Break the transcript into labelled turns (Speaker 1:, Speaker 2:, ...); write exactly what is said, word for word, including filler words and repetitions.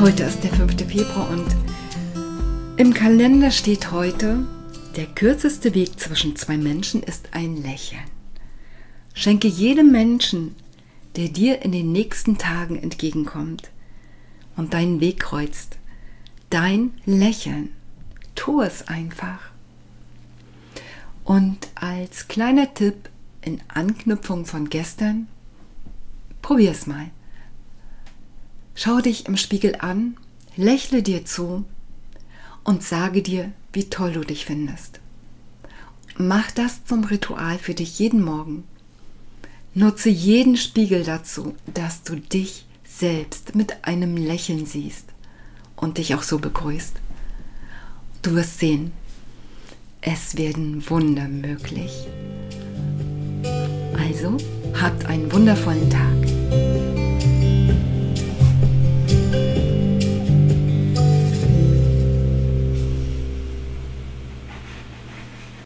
Speaker 1: Heute ist der fünfte Februar und im Kalender steht heute: Der kürzeste Weg zwischen zwei Menschen ist ein Lächeln. Schenke jedem Menschen, der dir in den nächsten Tagen entgegenkommt und deinen Weg kreuzt, dein Lächeln. Tu es einfach. Und als kleiner Tipp in Anknüpfung von gestern: Probier es mal. Schau dich im Spiegel an, lächle dir zu und sage dir, wie toll du dich findest. Mach das zum Ritual für dich jeden Morgen. Nutze jeden Spiegel dazu, dass du dich selbst mit einem Lächeln siehst und dich auch so begrüßt. Du wirst sehen, es werden Wunder möglich. Also, habt einen wundervollen Tag.